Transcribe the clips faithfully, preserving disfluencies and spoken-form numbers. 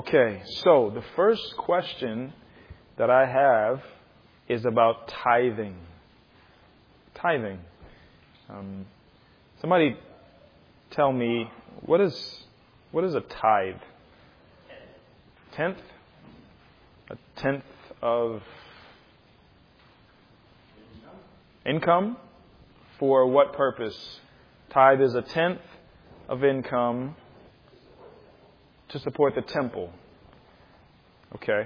Okay, so the first question that I have is about tithing. Tithing. Um, somebody tell me, what is what is a tithe? Tenth? A tenth of income? For what purpose? Tithe is a tenth of income to support the temple. Okay.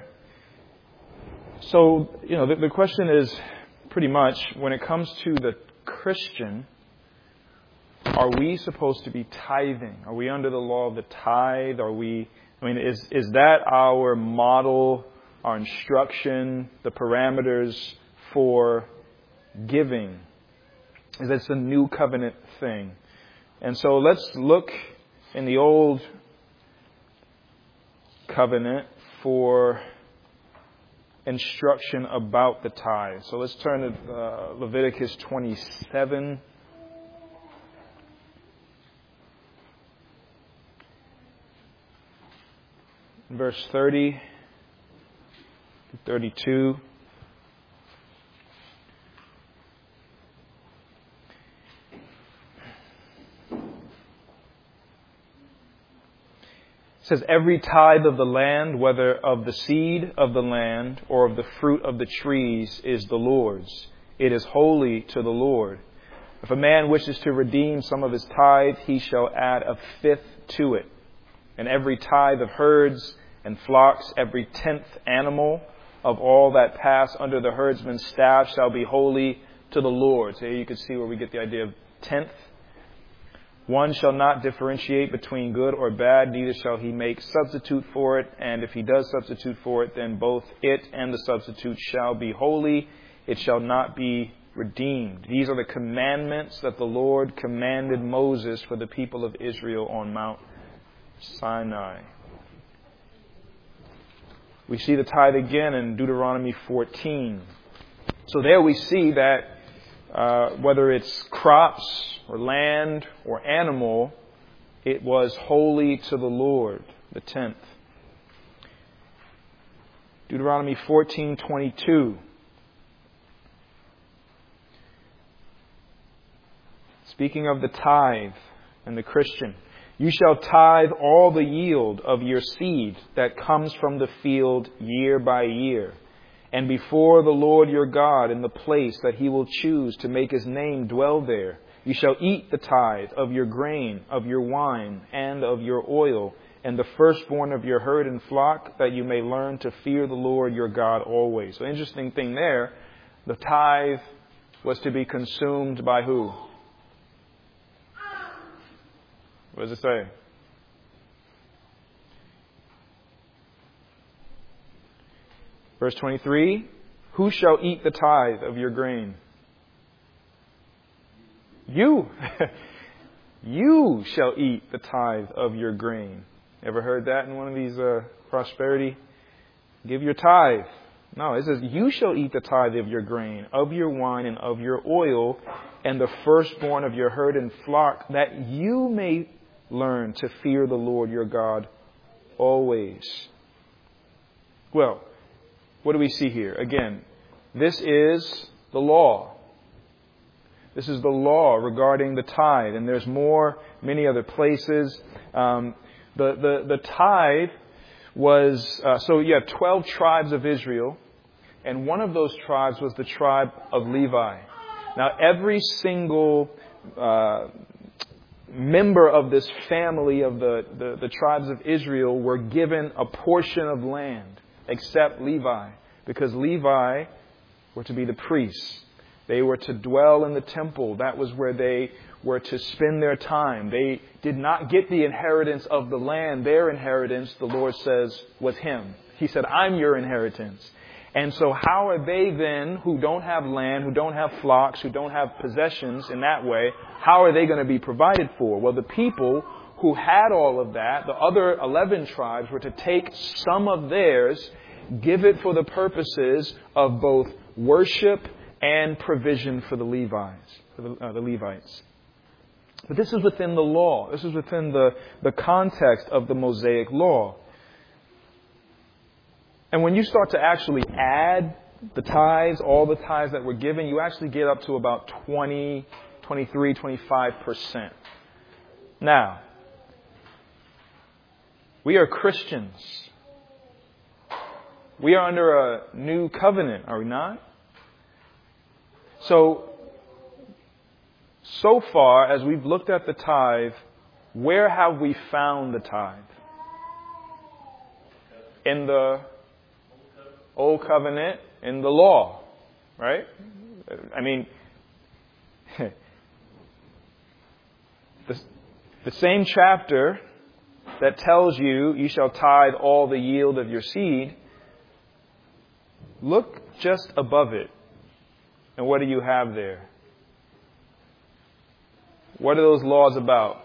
So, you know, the, the question is pretty much, when it comes to the Christian, are we supposed to be tithing? Are we under the law of the tithe? Are we, I mean, is, is that our model, our instruction, the parameters for giving? Is that a new covenant thing? And so let's look in the old covenant for instruction about the tithe. So let's turn to uh, Leviticus twenty-seven. Verse thirty to thirty-two. It says, every tithe of the land, whether of the seed of the land or of the fruit of the trees, is the Lord's. It is holy to the Lord. If a man wishes to redeem some of his tithe, he shall add a fifth to it. And every tithe of herds and flocks, every tenth animal of all that pass under the herdsman's staff shall be holy to the Lord. So here you can see where we get the idea of tenth. One shall not differentiate between good or bad, neither shall he make substitute for it. And if he does substitute for it, then both it and the substitute shall be holy. It shall not be redeemed. These are the commandments that the Lord commanded Moses for the people of Israel on Mount Sinai. We see the tithe again in Deuteronomy fourteen. So there we see that uh, whether it's crops or land or animal, it was holy to the Lord, the tenth. Deuteronomy fourteen twenty-two. Speaking of the tithe and the Christian, you shall tithe all the yield of your seed that comes from the field year by year, and before the Lord your God in the place that he will choose to make his name dwell there. You shall eat the tithe of your grain, of your wine, and of your oil, and the firstborn of your herd and flock, that you may learn to fear the Lord your God always. So interesting thing there, the tithe was to be consumed by who? What does it say? Verse twenty-three, who shall eat the tithe of your grain? You. You shall eat the tithe of your grain. Ever heard that in one of these uh, prosperity? Give your tithe. No, it says, you shall eat the tithe of your grain, of your wine, and of your oil, and the firstborn of your herd and flock, that you may learn to fear the Lord your God always. Well, what do we see here? Again, this is the law. This is the law regarding the tithe. And there's more, many other places. Um, the, the, the tithe was, uh, so you have twelve tribes of Israel. And one of those tribes was the tribe of Levi. Now, every single uh, member of this family of the, the, the tribes of Israel were given a portion of land, except Levi. Because Levi were to be the priests. They were to dwell in the temple. That was where they were to spend their time. They did not get the inheritance of the land. Their inheritance, the Lord says, was Him. He said, I'm your inheritance. And so how are they then, who don't have land, who don't have flocks, who don't have possessions in that way, how are they going to be provided for? Well, the people who had all of that, the other eleven tribes, were to take some of theirs, give it for the purposes of both worship and provision for the Levites, for the, uh, the Levites. But this is within the law. This is within the, the context of the Mosaic law. And when you start to actually add the tithes, all the tithes that were given, you actually get up to about twenty, twenty-three, twenty-five percent. Now, we are Christians. We are under a new covenant, are we not? So, so far as we've looked at the tithe, where have we found the tithe? In the Old Covenant, in the law, right? I mean, the, the same chapter that tells you, you shall tithe all the yield of your seed, look just above it. And what do you have there? What are those laws about?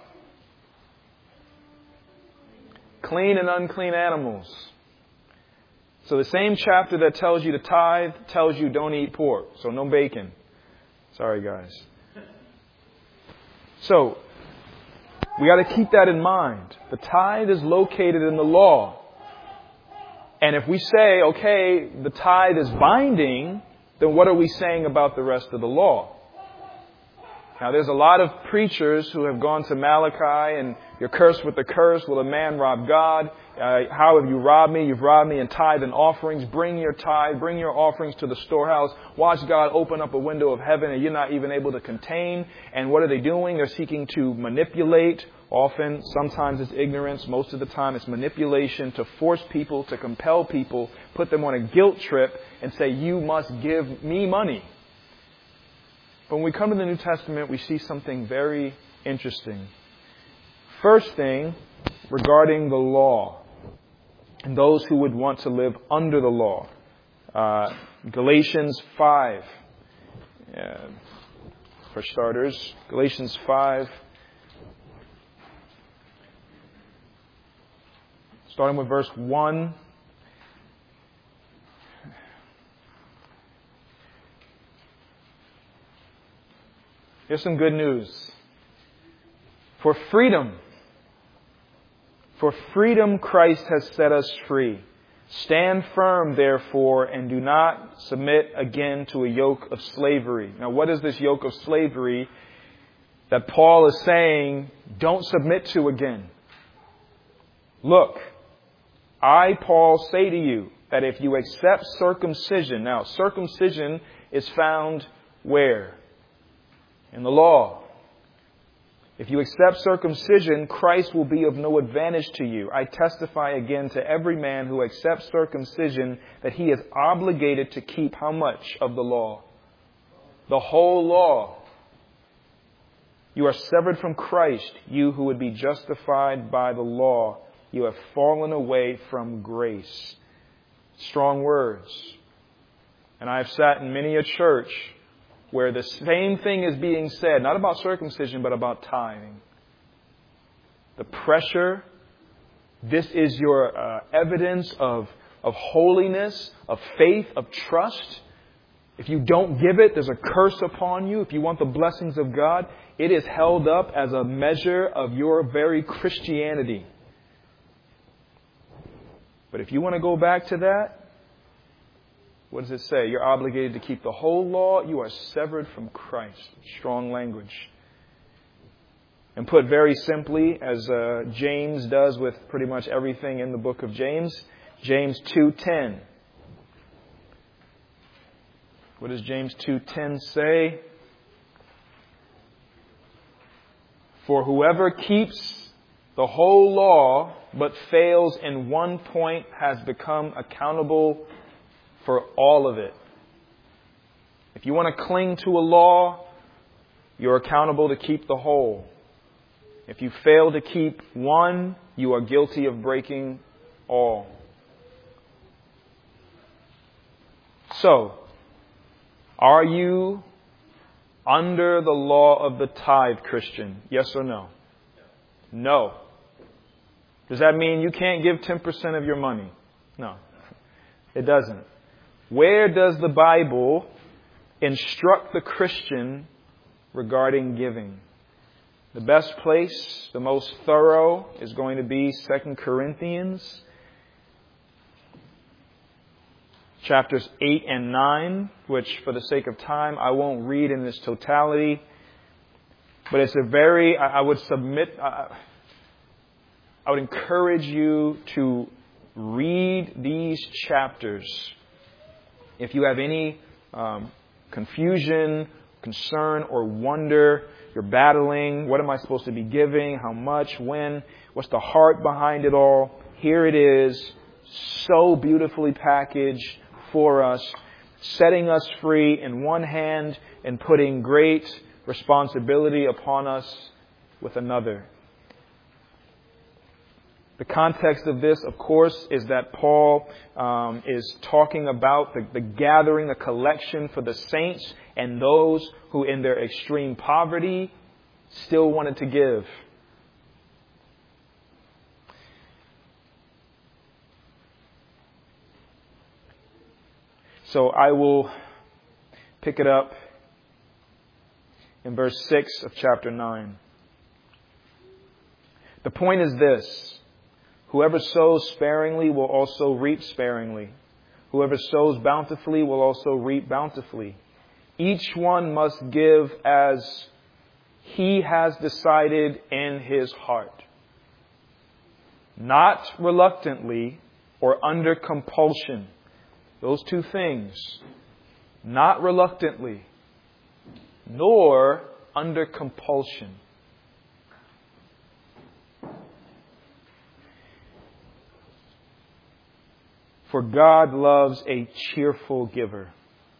Clean and unclean animals. So the same chapter that tells you to tithe tells you don't eat pork. So no bacon. Sorry, guys. So we got to keep that in mind. The tithe is located in the law. And if we say, okay, the tithe is binding, then what are we saying about the rest of the law? Now, there's a lot of preachers who have gone to Malachi and you're cursed with the curse. Will a man rob God? Uh, how have you robbed me? You've robbed me in tithe and offerings. Bring your tithe, bring your offerings to the storehouse. Watch God open up a window of heaven and you're not even able to contain. And what are they doing? They're seeking to manipulate. Often, sometimes it's ignorance. Most of the time it's manipulation to force people, to compel people, put them on a guilt trip and say, you must give me money. But when we come to the New Testament, we see something very interesting. First thing, regarding the law and those who would want to live under the law. Uh, Galatians five. Uh, for starters, Galatians five. Starting with verse one. Here's some good news. For freedom, for freedom Christ has set us free. Stand firm, therefore, and do not submit again to a yoke of slavery. Now, what is this yoke of slavery that Paul is saying, don't submit to again? Look, I, Paul, say to you that if you accept circumcision, now circumcision is found where? In the law. If you accept circumcision, Christ will be of no advantage to you. I testify again to every man who accepts circumcision that he is obligated to keep how much of the law? The whole law. You are severed from Christ, you who would be justified by the law. You have fallen away from grace. Strong words. And I have sat in many a church where the same thing is being said, not about circumcision, but about tithing. The pressure, this is your uh, evidence of, of holiness, of faith, of trust. If you don't give it, there's a curse upon you. If you want the blessings of God, it is held up as a measure of your very Christianity. But if you want to go back to that, what does it say? You're obligated to keep the whole law. You are severed from Christ. Strong language. And put very simply, as uh, James does with pretty much everything in the book of James, James two ten. What does James two ten say? For whoever keeps the whole law but fails in one point has become accountable for all of it. If you want to cling to a law, you're accountable to keep the whole. If you fail to keep one, you are guilty of breaking all. So, are you under the law of the tithe, Christian? Yes or no? No. Does that mean you can't give ten percent of your money? No, it doesn't. Where does the Bible instruct the Christian regarding giving? The best place, the most thorough, is going to be Second Corinthians chapters eight and nine, which for the sake of time, I won't read in its totality. But it's a very, I would submit, I would encourage you to read these chapters. If you have any um, confusion, concern, or wonder, you're battling, what am I supposed to be giving, how much, when, what's the heart behind it all? Here it is, so beautifully packaged for us, setting us free in one hand and putting great responsibility upon us with another. The context of this, of course, is that Paul um, is talking about the, the gathering, the collection for the saints and those who in their extreme poverty still wanted to give. So I will pick it up in verse six of chapter nine. The point is this: whoever sows sparingly will also reap sparingly. Whoever sows bountifully will also reap bountifully. Each one must give as he has decided in his heart, not reluctantly or under compulsion. Those two things. Not reluctantly, nor under compulsion. For God loves a cheerful giver.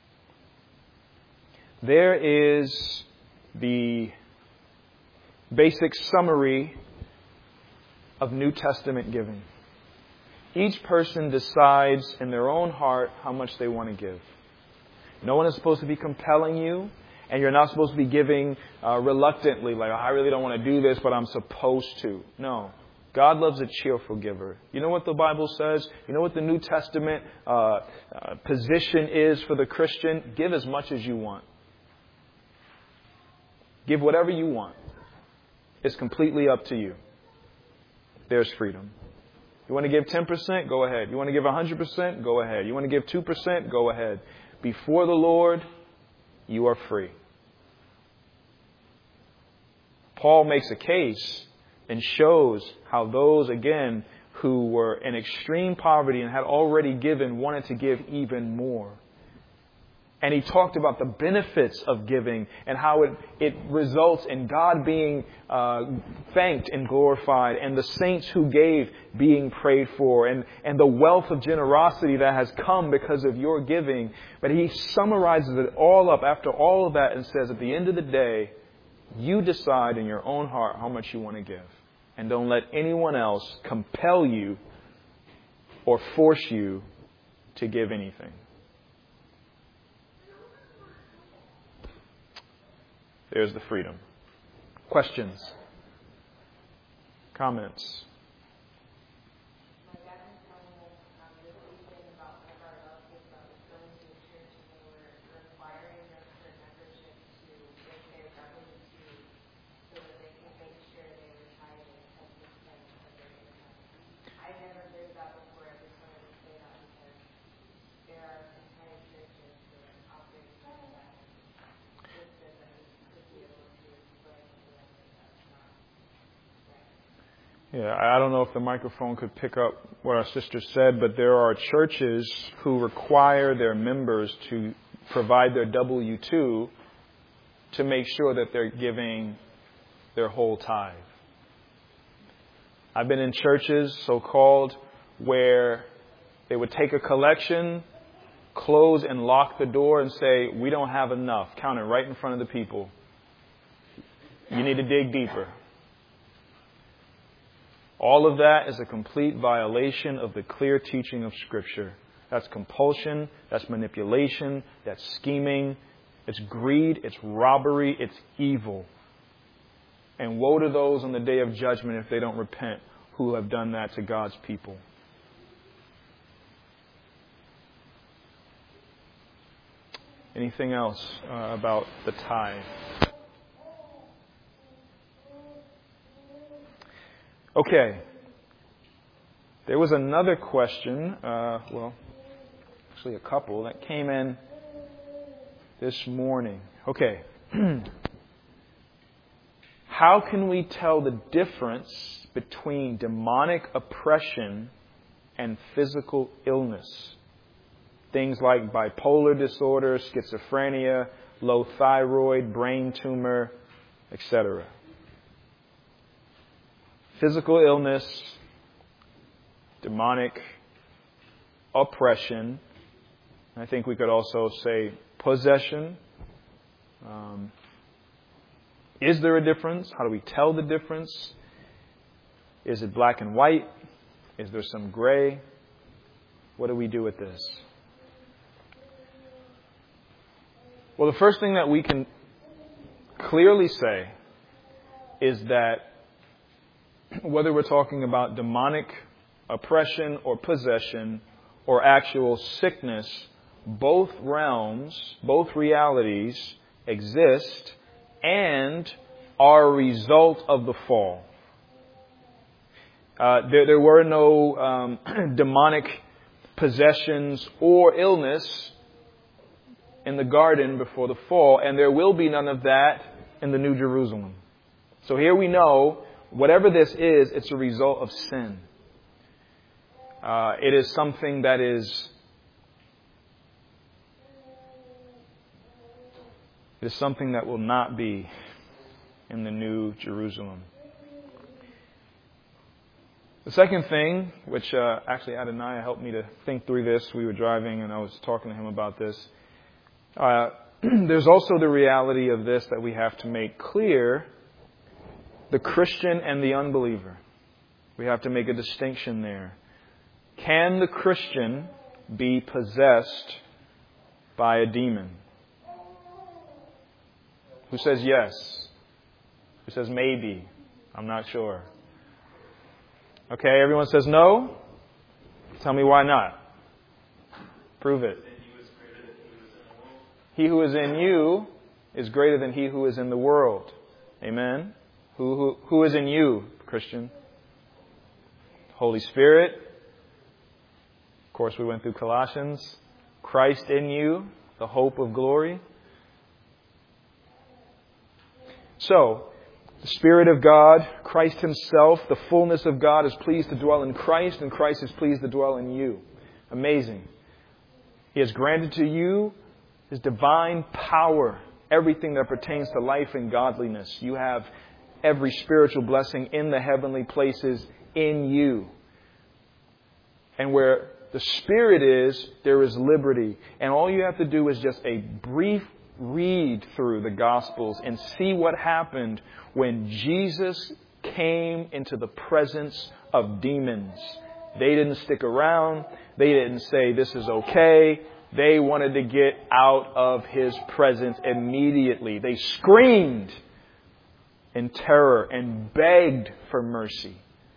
There is the basic summary of New Testament giving. Each person decides in their own heart how much they want to give. No one is supposed to be compelling you, and you're not supposed to be giving uh, reluctantly, like, I really don't want to do this, but I'm supposed to. No. God loves a cheerful giver. You know what the Bible says? You know what the New Testament uh, uh, position is for the Christian? Give as much as you want. Give whatever you want. It's completely up to you. There's freedom. You want to give ten percent? Go ahead. You want to give one hundred percent? Go ahead. You want to give two percent? Go ahead. Before the Lord, you are free. Paul makes a case and shows how those, again, who were in extreme poverty and had already given, wanted to give even more. And he talked about the benefits of giving and how it, it results in God being uh, thanked and glorified, and the saints who gave being prayed for, and, and the wealth of generosity that has come because of your giving. But he summarizes it all up after all of that and says, at the end of the day, you decide in your own heart how much you want to give. And don't let anyone else compel you or force you to give anything. There's the freedom. Questions? Comments? Yeah, I don't know if the microphone could pick up what our sister said, but there are churches who require their members to provide their W two to make sure that they're giving their whole tithe. I've been in churches, so-called, where they would take a collection, close and lock the door and say, we don't have enough. Count it right in front of the people. You need to dig deeper. All of that is a complete violation of the clear teaching of Scripture. That's compulsion, that's manipulation, that's scheming, it's greed, it's robbery, it's evil. And woe to those on the day of judgment if they don't repent who have done that to God's people. Anything else uh, about the tithe? Okay. There was another question. Uh, well, Actually, a couple that came in this morning. Okay. How can we tell the difference between demonic oppression and physical illness? Things like bipolar disorder, schizophrenia, low thyroid, brain tumor, et cetera. Physical illness, demonic oppression. I think we could also say possession. Um, is there a difference? How do we tell the difference? Is it black and white? Is there some gray? What do we do with this? Well, the first thing that we can clearly say is that whether we're talking about demonic oppression or possession or actual sickness, both realms, both realities exist and are a result of the fall. Uh, there, there were no um, demonic possessions or illness in the garden before the fall, and there will be none of that in the New Jerusalem. So here we know, whatever this is, it's a result of sin. Uh, it is something that is It is something that will not be in the New Jerusalem. The second thing, which uh, actually Adonai helped me to think through this. We were driving and I was talking to him about this. Uh, there's also the reality of this that we have to make clear: the Christian and the unbeliever. We have to make a distinction there. Can the Christian be possessed by a demon? Who says yes? Who says maybe? I'm not sure. Okay, everyone says no? Tell me why not. Prove it. He who is in you is greater than he who is in the world. Amen? Who, who, who is in you, Christian? Holy Spirit. Of course, we went through Colossians. Christ in you, the hope of glory. So, the Spirit of God, Christ Himself, the fullness of God is pleased to dwell in Christ, and Christ is pleased to dwell in you. Amazing. He has granted to you His divine power, everything that pertains to life and godliness. You have every spiritual blessing in the heavenly places in you. And where the Spirit is, there is liberty. And all you have to do is just a brief read through the Gospels and see what happened when Jesus came into the presence of demons. They didn't stick around. They didn't say, this is okay. They wanted to get out of His presence immediately. They screamed in terror and begged for mercy.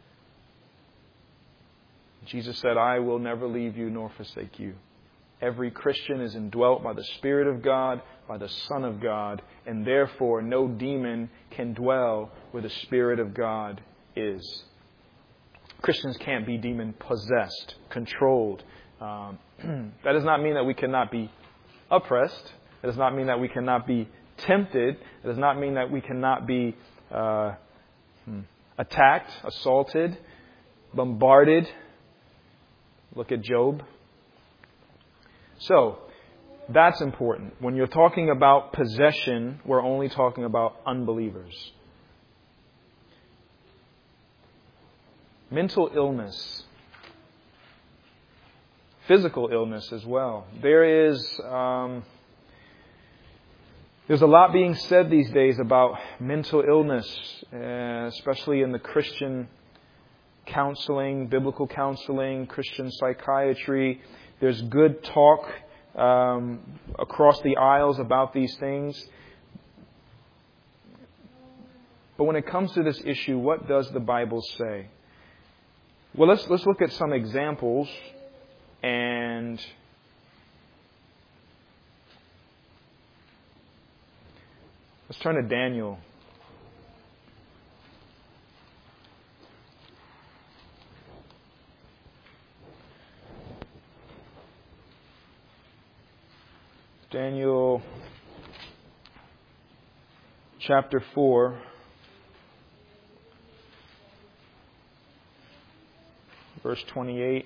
Jesus said, I will never leave you nor forsake you. Every Christian is indwelt by the Spirit of God, by the Son of God, and therefore no demon can dwell where the Spirit of God is. Christians can't be demon-possessed, controlled. Um, that does not mean that we cannot be oppressed. It does not mean that we cannot be tempted. It does not mean that we cannot be uh, attacked, assaulted, bombarded. Look at Job. So, that's important. When you're talking about possession, we're only talking about unbelievers. Mental illness. Physical illness as well. There is um, there's a lot being said these days about mental illness, uh, especially in the Christian counseling, biblical counseling, Christian psychiatry. There's good talk um, across the aisles about these things. But when it comes to this issue, what does the Bible say? Well, let's let's look at some examples. And let's turn to Daniel. chapter four, verse twenty-eight.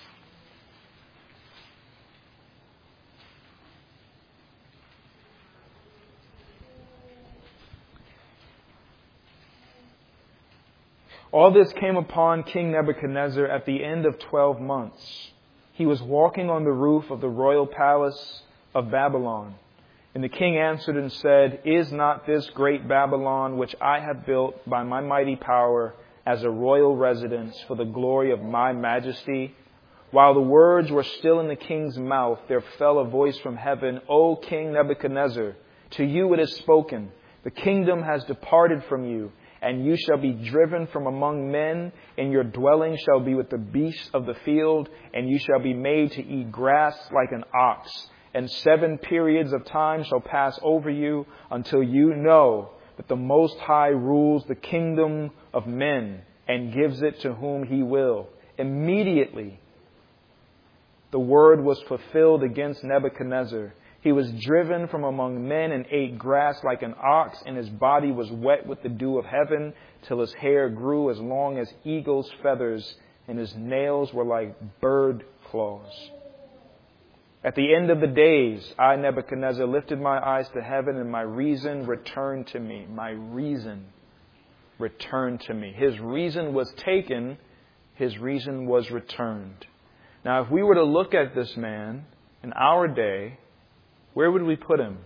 All this came upon King Nebuchadnezzar at the end of twelve months. He was walking on the roof of the royal palace of Babylon. And the king answered and said, Is not this great Babylon, which I have built by my mighty power, as a royal residence for the glory of my majesty? While the words were still in the king's mouth, there fell a voice from heaven, O King Nebuchadnezzar, to you it is spoken, the kingdom has departed from you, and you shall be driven from among men, and your dwelling shall be with the beasts of the field, and you shall be made to eat grass like an ox. And seven periods of time shall pass over you until you know that the Most High rules the kingdom of men and gives it to whom He will. Immediately, the word was fulfilled against Nebuchadnezzar. He was driven from among men and ate grass like an ox, and his body was wet with the dew of heaven, till his hair grew as long as eagle's feathers, and his nails were like bird claws. At the end of the days, I, Nebuchadnezzar, lifted my eyes to heaven, and my reason returned to me. My reason returned to me. His reason was taken. His reason was returned. Now, if we were to look at this man in our day, where would we put him?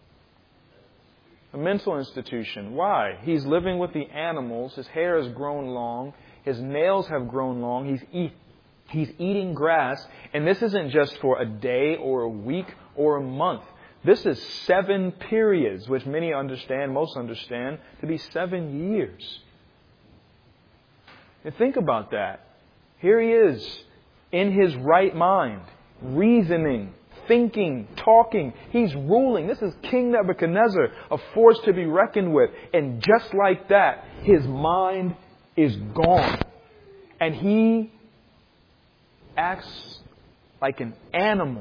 A mental institution. Why? He's living with the animals. His hair has grown long. His nails have grown long. He's eat, he's eating grass. And this isn't just for a day or a week or a month. This is seven periods, which many understand, most understand, to be seven years. And think about that. Here he is in his right mind, reasoning, thinking, talking. He's ruling. This is King Nebuchadnezzar, a force to be reckoned with. And just like that, his mind is gone. And he acts like an animal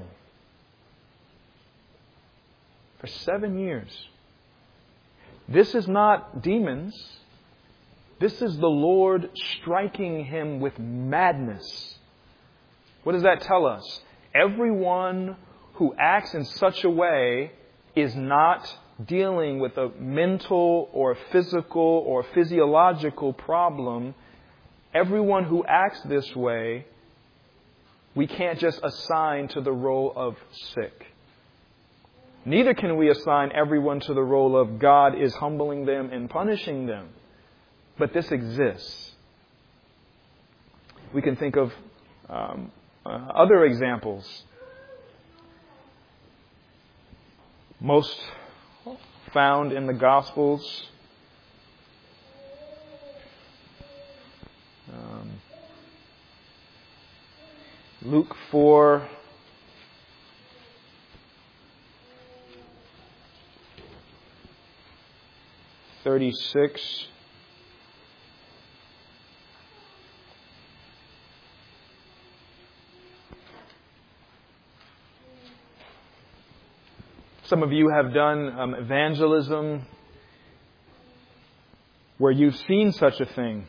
for seven years. This is not demons. This is the Lord striking him with madness. What does that tell us? Everyone who acts in such a way is not dealing with a mental or physical or physiological problem. Everyone who acts this way, we can't just assign to the role of sick. Neither can we assign everyone to the role of God is humbling them and punishing them. But this exists. We can think of um, uh, other examples. Most found in the Gospels. Um, Luke four. thirty-six. Some of you have done um, evangelism where you've seen such a thing.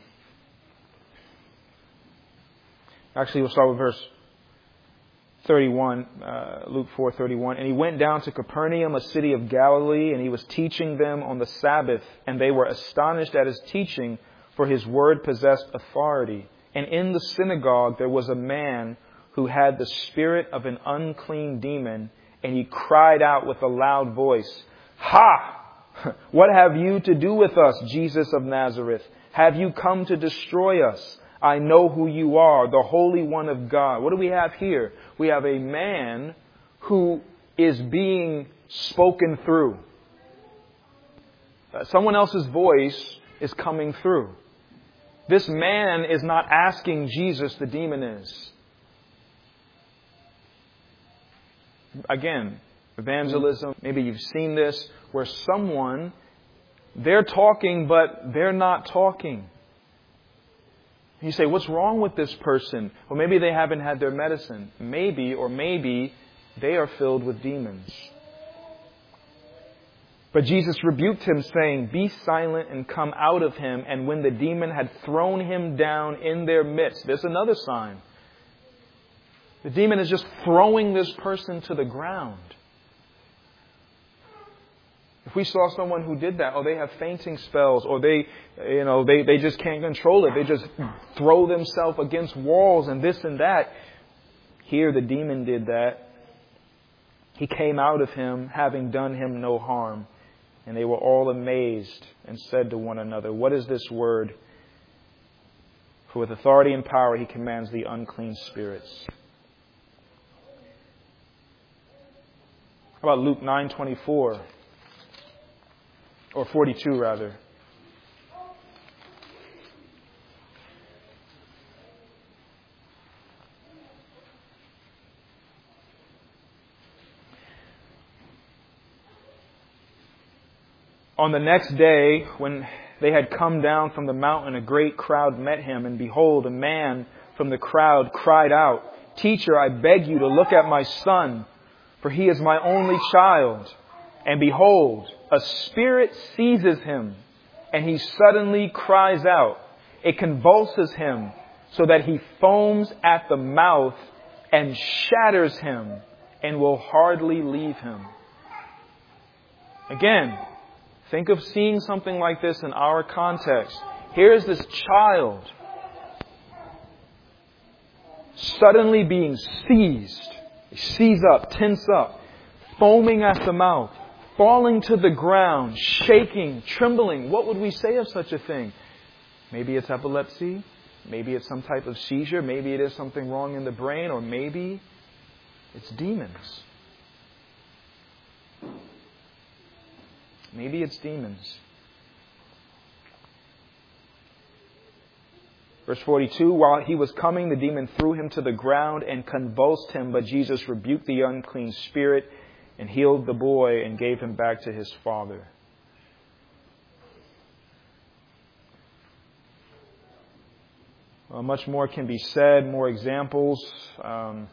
Actually, we'll start with verse thirty-one, uh, Luke four thirty-one. And he went down to Capernaum, a city of Galilee, and he was teaching them on the Sabbath. And they were astonished at his teaching, for his word possessed authority. And in the synagogue there was a man who had the spirit of an unclean demon, and he cried out with a loud voice, Ha! What have you to do with us, Jesus of Nazareth? Have you come to destroy us? I know who you are, the Holy One of God. What do we have here? We have a man who is being spoken through. Uh, someone else's voice is coming through. This man is not asking Jesus, the demon is. Again, evangelism, maybe you've seen this, where someone, they're talking, but they're not talking. You say, what's wrong with this person? Well, maybe they haven't had their medicine. Maybe, or maybe, they are filled with demons. But Jesus rebuked him, saying, "Be silent and come out of him." And when the demon had thrown him down in their midst, there's another sign. The demon is just throwing this person to the ground. If we saw someone who did that, or they have fainting spells, or they, you know, they, they just can't control it. They just throw themselves against walls and this and that. Here the demon did that. He came out of him, having done him no harm. And they were all amazed and said to one another, "What is this word? For with authority and power he commands the unclean spirits." How about Luke nine twenty-four? Or forty-two, rather. On the next day, when they had come down from the mountain, a great crowd met him, and behold, a man from the crowd cried out, "Teacher, I beg you to look at my son, for he is my only child. And behold, a spirit seizes him, and he suddenly cries out. It convulses him, so that he foams at the mouth and shatters him, and will hardly leave him." Again, think of seeing something like this in our context. Here's this child suddenly being seized. They seize up, tense up, foaming at the mouth, falling to the ground, shaking, trembling. What would we say of such a thing? Maybe it's epilepsy. Maybe it's some type of seizure. Maybe it is something wrong in the brain. Or maybe it's demons. Maybe it's demons. Verse forty-two, while he was coming, the demon threw him to the ground and convulsed him. But Jesus rebuked the unclean spirit and healed the boy and gave him back to his father. Well, much more can be said, more examples. Um,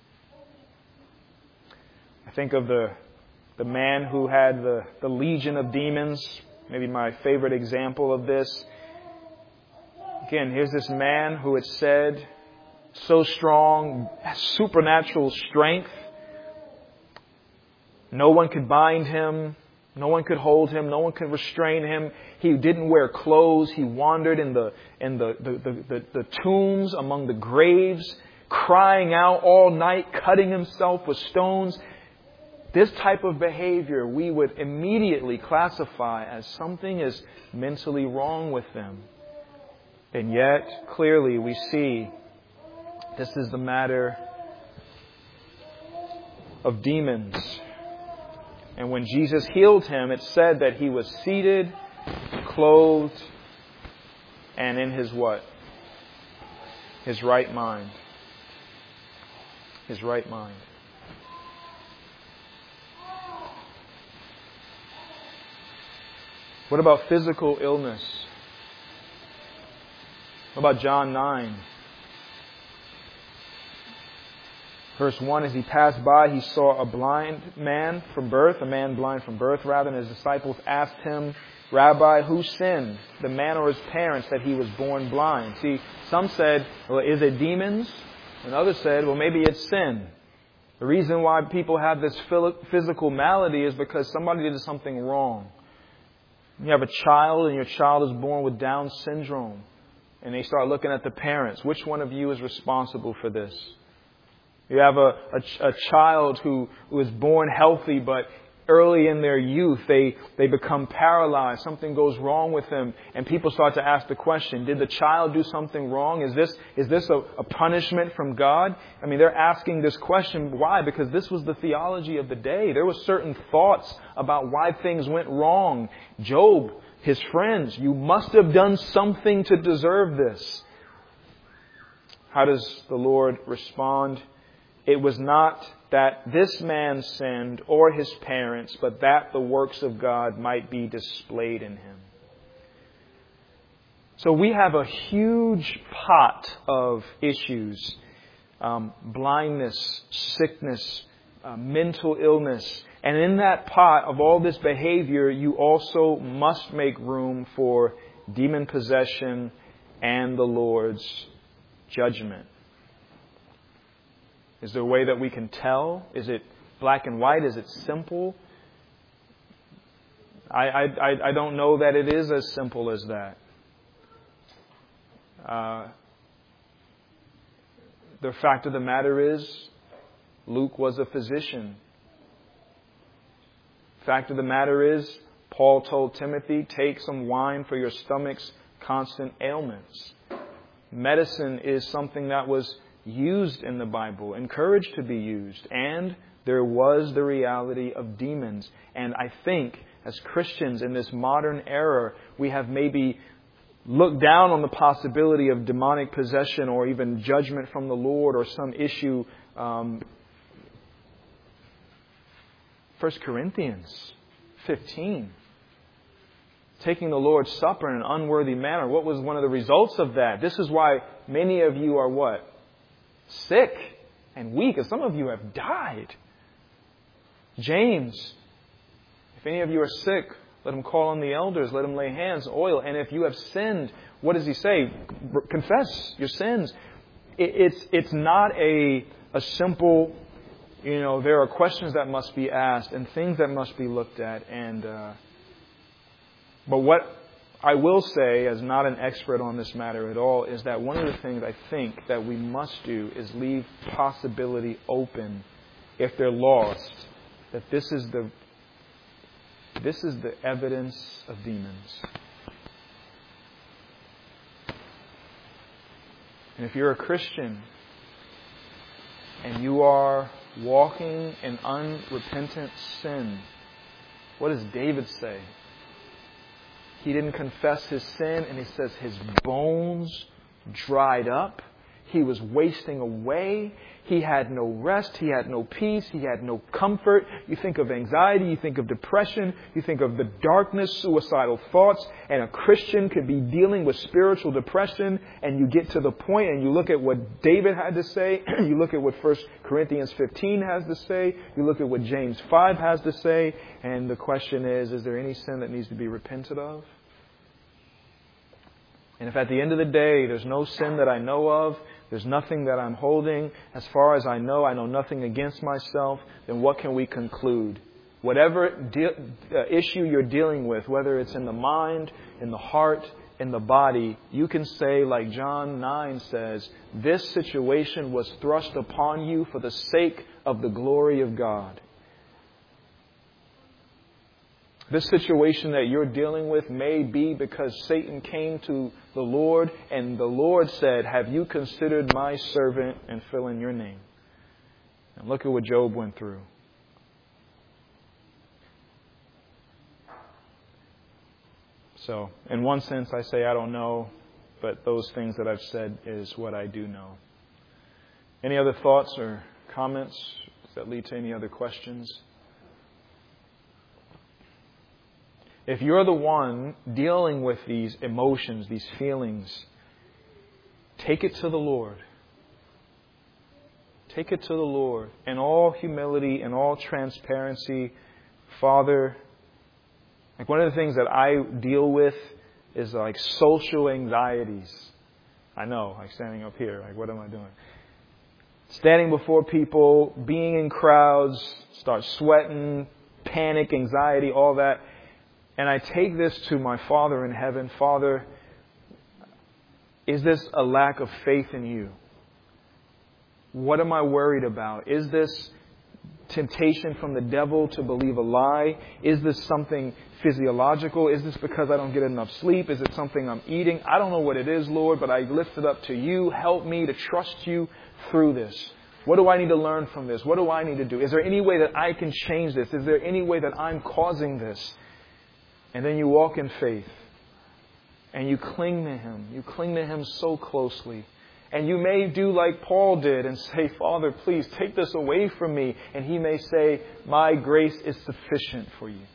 I think of the the man who had the, the legion of demons, maybe my favorite example of this. Again, here's this man who it said, so strong, supernatural strength. No one could bind him. No one could hold him. No one could restrain him. He didn't wear clothes. He wandered in the in the, the, the, the, the tombs, among the graves, crying out all night, cutting himself with stones. This type of behavior we would immediately classify as something is mentally wrong with them. And yet, clearly, we see this is the matter of demons. And when Jesus healed him, it said that he was seated, clothed, and in his what? His right mind. His right mind. What about physical illness? What about John nine? Verse one, as he passed by, he saw a blind man from birth, a man blind from birth, rather, and his disciples asked him, "Rabbi, who sinned, the man or his parents, that he was born blind?" See, some said, well, is it demons? And others said, well, maybe it's sin. The reason why people have this physical malady is because somebody did something wrong. You have a child and your child is born with Down syndrome. And they start looking at the parents. Which one of you is responsible for this? You have a, a, a child who, who is born healthy, but early in their youth, they, they become paralyzed. Something goes wrong with them. And people start to ask the question, did the child do something wrong? Is this, is this a, a punishment from God? I mean, they're asking this question. Why? Because this was the theology of the day. There were certain thoughts about why things went wrong. Job, his friends, you must have done something to deserve this. How does the Lord respond? It was not that this man sinned or his parents, but that the works of God might be displayed in him. So we have a huge pot of issues. Um, blindness, sickness, uh, mental illness. And in that pot of all this behavior, you also must make room for demon possession and the Lord's judgment. Is there a way that we can tell? Is it black and white? Is it simple? I, I, I don't know that it is as simple as that. Uh, the fact of the matter is, Luke was a physician. Fact of the matter is, Paul told Timothy, take some wine for your stomach's constant ailments. Medicine is something that was used in the Bible, encouraged to be used. And there was the reality of demons. And I think as Christians in this modern era, we have maybe looked down on the possibility of demonic possession or even judgment from the Lord or some issue. Um, First Corinthians fifteen. Taking the Lord's Supper in an unworthy manner. What was one of the results of that? This is why many of you are what? Sick and weak. And some of you have died. James, if any of you are sick, let them call on the elders. Let them lay hands, oil. And if you have sinned, what does he say? Confess your sins. It's, it's not a, a simple... You know, there are questions that must be asked and things that must be looked at. And uh, but what I will say, as not an expert on this matter at all, is that one of the things I think that we must do is leave possibility open, if they're lost, that this is the this is the evidence of demons. And if you're a Christian and you are walking in unrepentant sin, what does David say? He didn't confess his sin, and he says his bones dried up. He was wasting away. He had no rest. He had no peace. He had no comfort. You think of anxiety. You think of depression. You think of the darkness, suicidal thoughts. And a Christian could be dealing with spiritual depression. And you get to the point and you look at what David had to say. You look at what First Corinthians fifteen has to say. You look at what James five has to say. And the question is, is there any sin that needs to be repented of? And if at the end of the day, there's no sin that I know of, there's nothing that I'm holding, as far as I know, I know nothing against myself, then what can we conclude? Whatever de- uh, issue you're dealing with, whether it's in the mind, in the heart, in the body, you can say, like John nine says, this situation was thrust upon you for the sake of the glory of God. This situation that you're dealing with may be because Satan came to the Lord and the Lord said, have you considered my servant, and fill in your name. And look at what Job went through. So, in one sense, I say I don't know, but those things that I've said is what I do know. Any other thoughts or comments that lead to any other questions? If you're the one dealing with these emotions, these feelings, take it to the Lord. Take it to the Lord. In all humility, in all transparency, Father, like one of the things that I deal with is like social anxieties. I know, like standing up here, like what am I doing? Standing before people, being in crowds, start sweating, panic, anxiety, all that. And I take this to my Father in heaven. Father, is this a lack of faith in you? What am I worried about? Is this temptation from the devil to believe a lie? Is this something physiological? Is this because I don't get enough sleep? Is it something I'm eating? I don't know what it is, Lord, but I lift it up to you. Help me to trust you through this. What do I need to learn from this? What do I need to do? Is there any way that I can change this? Is there any way that I'm causing this? And then you walk in faith. And you cling to Him. You cling to Him so closely. And you may do like Paul did and say, Father, please take this away from me. And He may say, my grace is sufficient for you.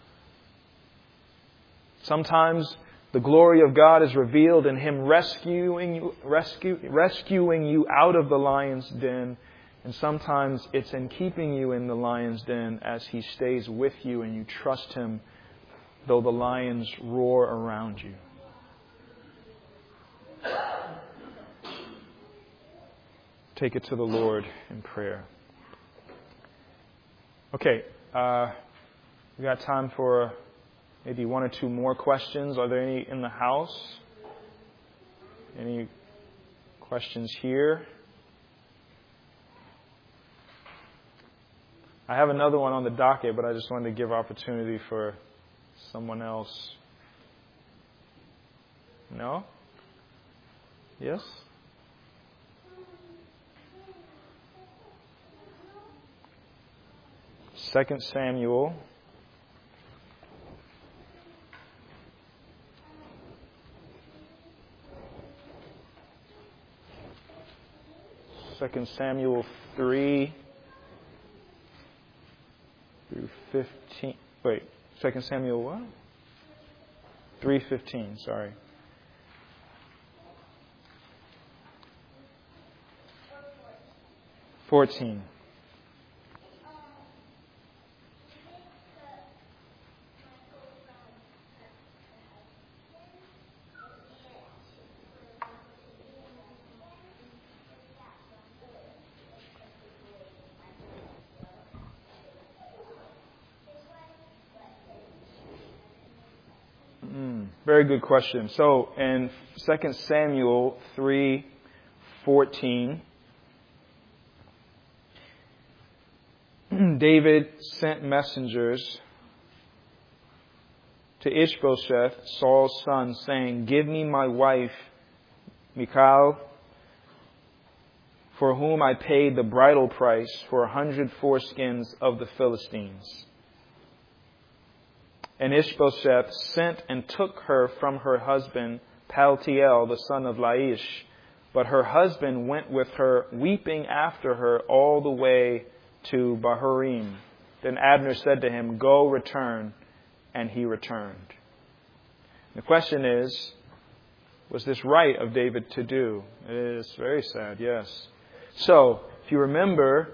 Sometimes the glory of God is revealed in Him rescuing you, rescue, rescuing you out of the lion's den. And sometimes it's in keeping you in the lion's den as He stays with you and you trust Him, though the lions roar around you. Take it to the Lord in prayer. Okay, uh, we got time for maybe one or two more questions. Are there any in the house? Any questions here? I have another one on the docket, but I just wanted to give opportunity for someone else. No? Yes? Second Samuel. Second Samuel three through fifteen. Wait, Second Samuel what? Three fifteen. Sorry. Fourteen. Very good question. So in Second Samuel three fourteen, David sent messengers to Ishbosheth, Saul's son, saying, "Give me my wife, Michal, for whom I paid the bridal price for a hundred foreskins of the Philistines." And Ishbosheth sent and took her from her husband, Paltiel, the son of Laish. But her husband went with her, weeping after her all the way to Bahurim. Then Abner said to him, "Go, return." And he returned. The question is, was this right of David to do? It is very sad, yes. So, if you remember,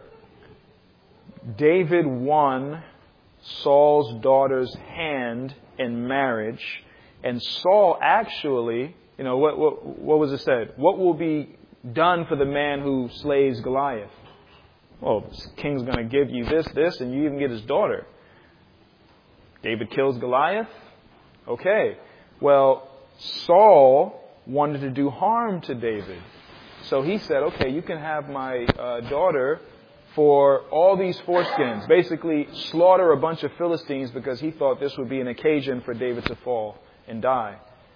David won Saul's daughter's hand in marriage, and Saul actually, you know, what, what what was it said? What will be done for the man who slays Goliath? Well, the king's going to give you this, this, and you even get his daughter. David kills Goliath? Okay. Well, Saul wanted to do harm to David. So he said, okay, you can have my uh, daughter for all these foreskins. Basically, slaughter a bunch of Philistines because he thought this would be an occasion for David to fall and die.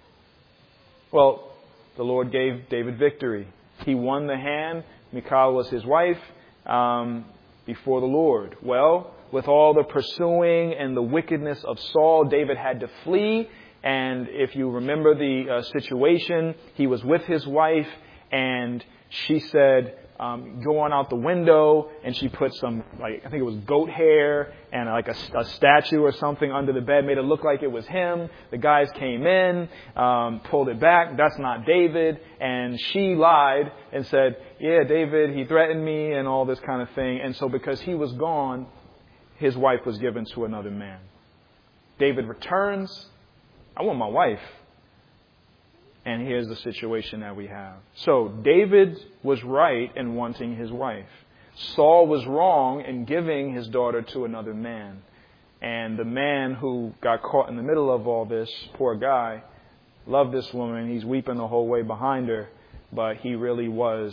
Well, the Lord gave David victory. He won the hand. Michal was his wife um, before the Lord. Well, with all the pursuing and the wickedness of Saul, David had to flee. And if you remember the uh, situation, he was with his wife and she said, Um, go on out the window, and she put some, like, I think it was goat hair and like a, a statue or something under the bed, made it look like it was him. The guys came in, um, pulled it back. That's not David. And she lied and said, yeah, David, he threatened me and all this kind of thing. And so because he was gone, his wife was given to another man. David returns. I want my wife. And here's the situation that we have. So David was right in wanting his wife. Saul was wrong in giving his daughter to another man. And the man who got caught in the middle of all this, poor guy, loved this woman. He's weeping the whole way behind her. But he really was,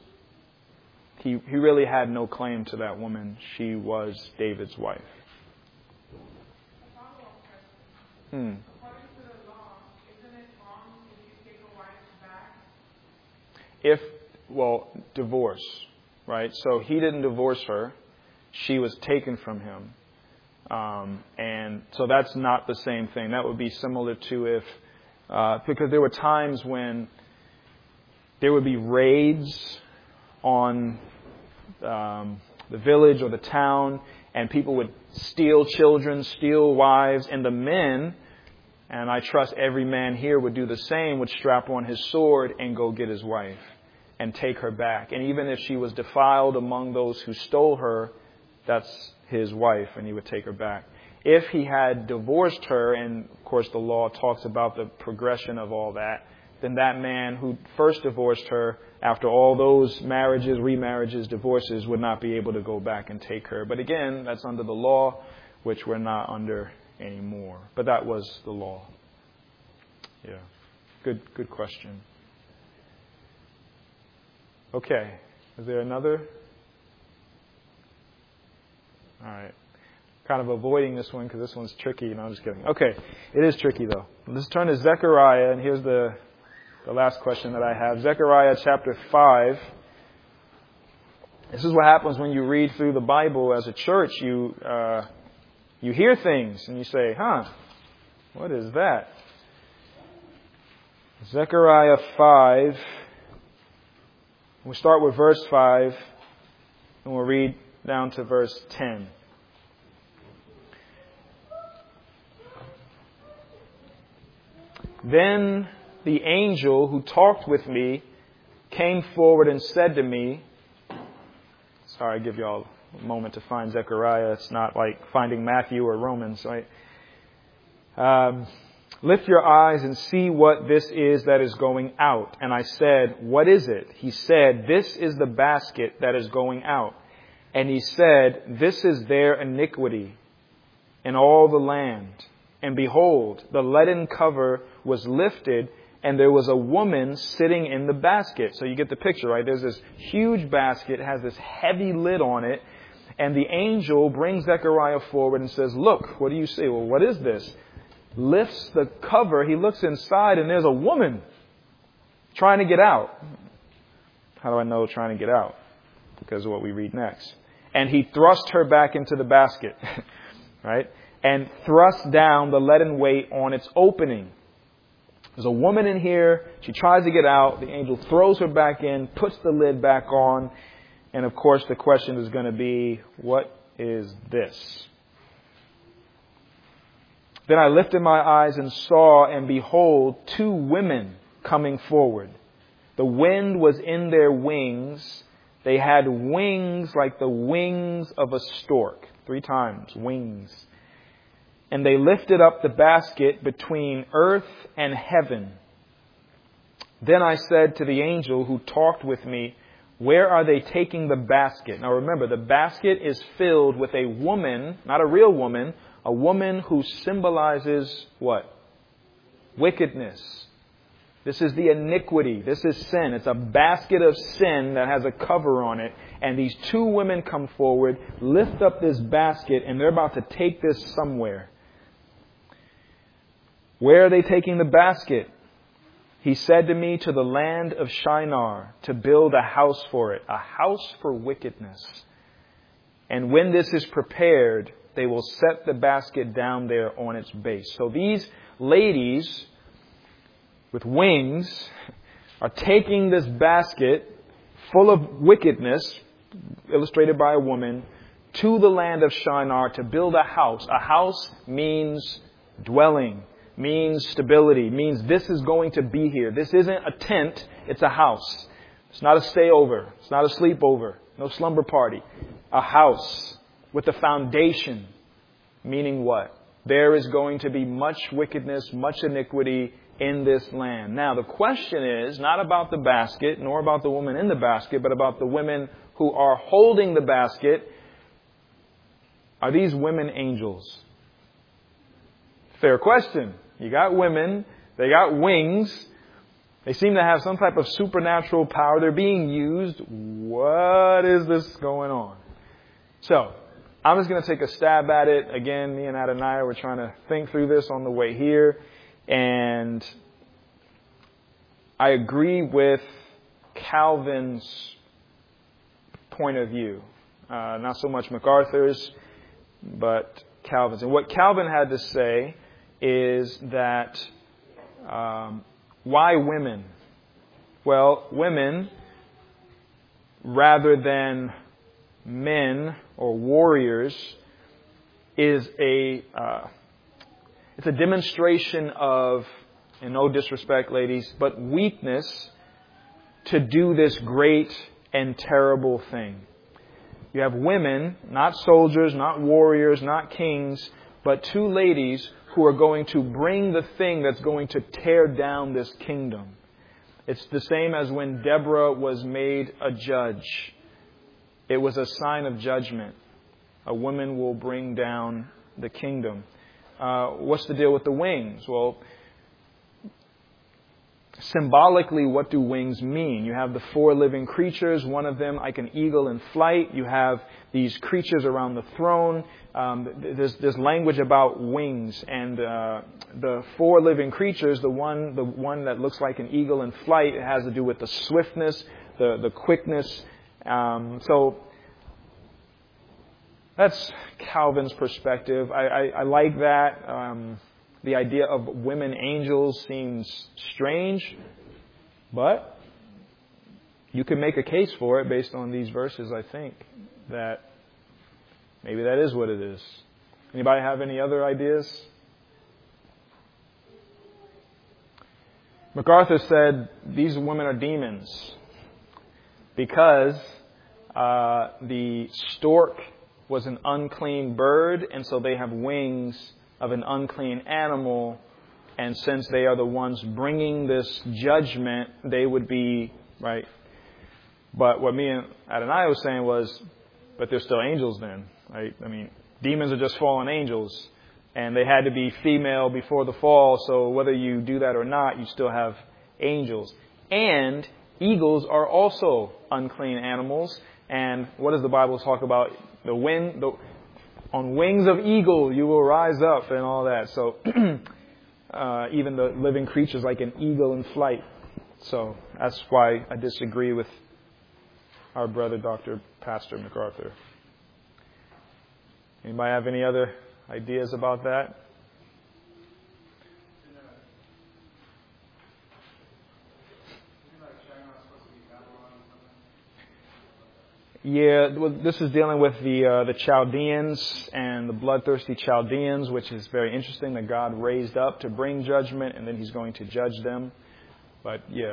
he, he really had no claim to that woman. She was David's wife. Hmm. If, well, divorce, right? So he didn't divorce her. She was taken from him. Um, and so that's not the same thing. That would be similar to if, uh, because there were times when there would be raids on um, the village or the town, and people would steal children, steal wives, and the men, and I trust every man here would do the same, would strap on his sword and go get his wife. and take her back. And even if she was defiled among those who stole her, that's his wife, and he would take her back. If he had divorced her, and of course the law talks about the progression of all that, then that man who first divorced her, after all those marriages, remarriages, divorces, would not be able to go back and take her. But again, that's under the law, which we're not under anymore. But that was the law. Yeah. Good, good question. Okay. Is there another? All right. Kind of avoiding this one because this one's tricky. No, I'm just kidding. Okay. It is tricky, though. Let's turn to Zechariah, and here's the, the last question that I have. Zechariah chapter five. This is what happens when you read through the Bible as a church. You, uh, you hear things, and you say, huh, what is that? Zechariah five. We'll start with verse five, and we'll read down to verse ten. Then the angel who talked with me came forward and said to me, sorry, I give you all a moment to find Zechariah. It's not like finding Matthew or Romans, right? Um, Lift your eyes and see what this is that is going out. And I said, what is it? He said, this is the basket that is going out. And he said, this is their iniquity in all the land. And behold, the leaden cover was lifted, and there was a woman sitting in the basket. So you get the picture, right? There's this huge basket, it has this heavy lid on it. And the angel brings Zechariah forward and says, look, what do you see? Well, what is this? Lifts the cover, he looks inside, and there's a woman trying to get out. How do I know trying to get out? Because of what we read next. And he thrust her back into the basket, right? And thrust down the leaden weight on its opening. There's a woman in here. She tries to get out. The angel throws her back in, puts the lid back on. And of course, the question is going to be, what is this? Then I lifted my eyes and saw, and behold, two women coming forward. The wind was in their wings. They had wings like the wings of a stork. Three times, wings. And they lifted up the basket between earth and heaven. Then I said to the angel who talked with me, where are they taking the basket? Now remember, the basket is filled with a woman, not a real woman, a woman who symbolizes what? Wickedness. This is the iniquity. This is sin. It's a basket of sin that has a cover on it. And these two women come forward, lift up this basket, and they're about to take this somewhere. Where are they taking the basket? He said to me, to the land of Shinar, to build a house for it, a house for wickedness. And when this is prepared, they will set the basket down there on its base. So these ladies with wings are taking this basket full of wickedness, illustrated by a woman, to the land of Shinar to build a house. A house means dwelling, means stability, means this is going to be here. This isn't a tent, it's a house. It's not a stayover. It's not a sleepover. No slumber party. A house with a foundation, meaning what? There is going to be much wickedness, much iniquity in this land. Now, the question is not about the basket, nor about the woman in the basket, but about the women who are holding the basket. Are these women angels? Fair question. You got women, they got wings, they seem to have some type of supernatural power. They're being used. What is this going on? So, I'm just going to take a stab at it. Again, me and Adonai were trying to think through this on the way here. And I agree with Calvin's point of view. Uh, not so much MacArthur's, but Calvin's. And what Calvin had to say is that um, why women? Well, women, rather than men or warriors, is a uh, it's a demonstration of, and no disrespect, ladies, but weakness to do this great and terrible thing. You have women, not soldiers, not warriors, not kings, but two ladies who are going to bring the thing that's going to tear down this kingdom. It's the same as when Deborah was made a judge. It was a sign of judgment. A woman will bring down the kingdom. Uh, what's the deal with the wings? Well, symbolically, what do wings mean? You have the four living creatures, one of them like an eagle in flight. You have these creatures around the throne. Um, there's, there's language about wings. And uh, the four living creatures, the one, the one that looks like an eagle in flight, it has to do with the swiftness, the, the quickness. Um, so that's Calvin's perspective. I, I, I like that. Um, The idea of women angels seems strange, but you can make a case for it based on these verses, I think, that maybe that is what it is. Anybody have any other ideas? MacArthur said these women are demons because uh, the stork was an unclean bird, and so they have wings of an unclean animal, and since they are the ones bringing this judgment, they would be, right? But what me and Adonai was saying was, but they're still angels then, right? I mean, demons are just fallen angels, and they had to be female before the fall, so whether you do that or not, you still have angels. And eagles are also unclean animals, and what does the Bible talk about? The wind, the On wings of eagle you will rise up and all that. So uh, even the living creatures like an eagle in flight. So that's why I disagree with our brother, Doctor Pastor MacArthur. Anybody have any other ideas about that? Yeah, well, this is dealing with the uh, the Chaldeans and the bloodthirsty Chaldeans, which is very interesting that God raised up to bring judgment, and then He's going to judge them. But yeah,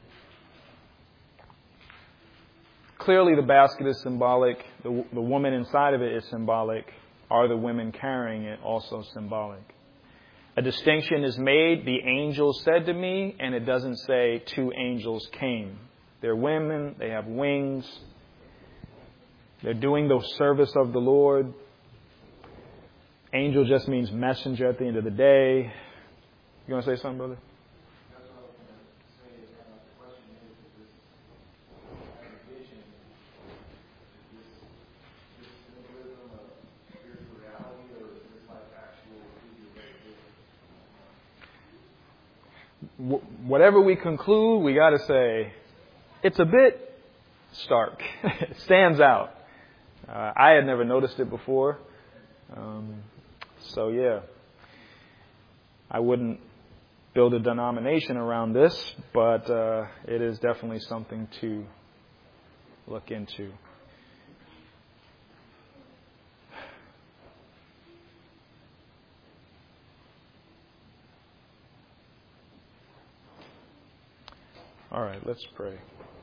clearly the basket is symbolic. The the woman inside of it is symbolic. Are the women carrying it also symbolic? A distinction is made. The angel said to me, and it doesn't say two angels came. They're women. They have wings. They're doing the service of the Lord. Angel just means messenger at the end of the day. You want to say something, brother? That's what I was going to say. Uh, the question is, is this vision, is this, this symbolism of spiritual reality, or is this like actual figurative? Whatever we conclude, we got to say, it's a bit stark. It stands out. Uh, I had never noticed it before. Um, so, yeah. I wouldn't build a denomination around this, but uh, it is definitely something to look into. All right, let's pray.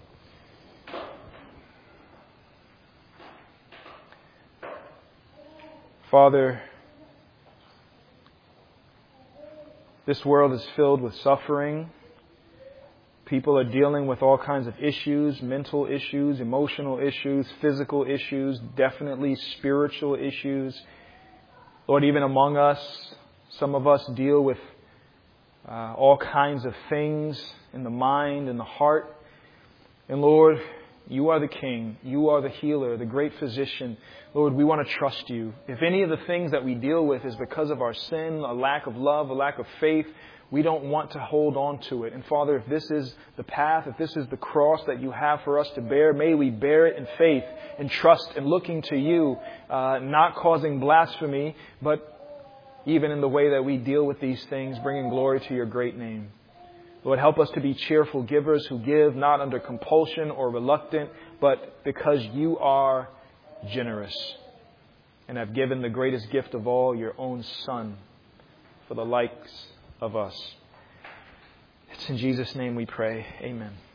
Father, this world is filled with suffering. People are dealing with all kinds of issues, mental issues, emotional issues, physical issues, definitely spiritual issues. Lord, even among us, some of us deal with uh, all kinds of things in the mind and the heart. And Lord, You are the King. You are the healer, the great physician. Lord, we want to trust You. If any of the things that we deal with is because of our sin, a lack of love, a lack of faith, we don't want to hold on to it. And Father, if this is the path, if this is the cross that You have for us to bear, may we bear it in faith and trust and looking to You, uh, not causing blasphemy, but even in the way that we deal with these things, bringing glory to Your great name. Lord, help us to be cheerful givers who give not under compulsion or reluctant, but because You are generous and have given the greatest gift of all, Your own Son, for the likes of us. It's in Jesus' name we pray. Amen.